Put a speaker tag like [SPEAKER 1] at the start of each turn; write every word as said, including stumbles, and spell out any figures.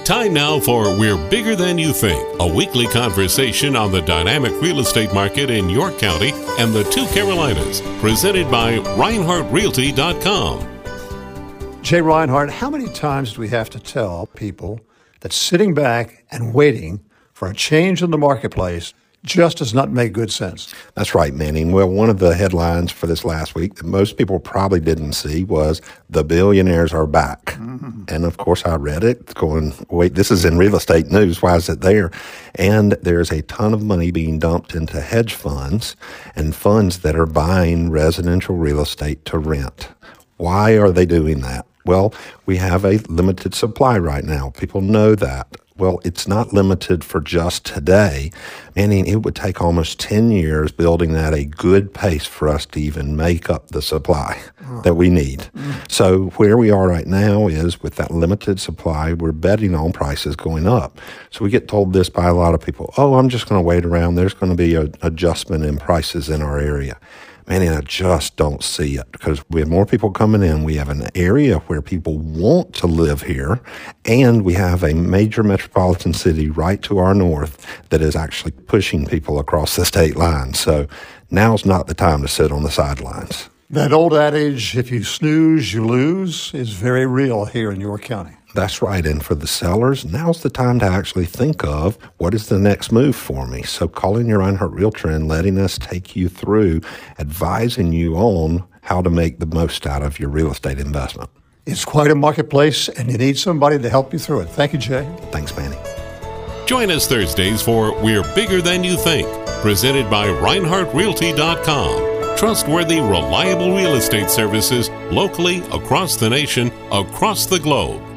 [SPEAKER 1] Time now for We're Bigger Than You Think, a weekly conversation on the dynamic real estate market in York County and the two Carolinas, presented by Reinhardt Realty dot com.
[SPEAKER 2] Jay Reinhardt, how many times do we have to tell people that sitting back and waiting for a change in the marketplace just does not make good sense?
[SPEAKER 3] That's right, Manning. Well, one of the headlines for this last week that most people probably didn't see was the billionaires are back. Mm-hmm. And of course, I read it going, wait, this is in real estate news. Why is it there? And there's a ton of money being dumped into hedge funds and funds that are buying residential real estate to rent. Why are they doing that? Well, we have a limited supply right now. People know that. Well, it's not limited for just today, meaning it would take almost ten years building at a good pace for us to even make up the supply oh. that we need. Mm. So where we are right now is with that limited supply, we're betting on prices going up. So we get told this by a lot of people, oh, I'm just going to wait around. There's going to be an adjustment in prices in our area. Man, I just don't see it because we have more people coming in. We have an area where people want to live here, and we have a major metropolitan city right to our north that is actually pushing people across the state line. So now's not the time to sit on the sidelines.
[SPEAKER 2] That old adage, if you snooze, you lose, is very real here in York County.
[SPEAKER 3] That's right. And for the sellers, now's the time to actually think of what is the next move for me. So calling your Reinhardt Realtor and letting us take you through, advising you on how to make the most out of your real estate investment.
[SPEAKER 2] It's quite a marketplace, and you need somebody to help you through it. Thank you, Jay.
[SPEAKER 3] Thanks, Manny.
[SPEAKER 1] Join us Thursdays for We're Bigger Than You Think, presented by Reinhardt Realty dot com. Trustworthy, reliable real estate services locally, across the nation, across the globe.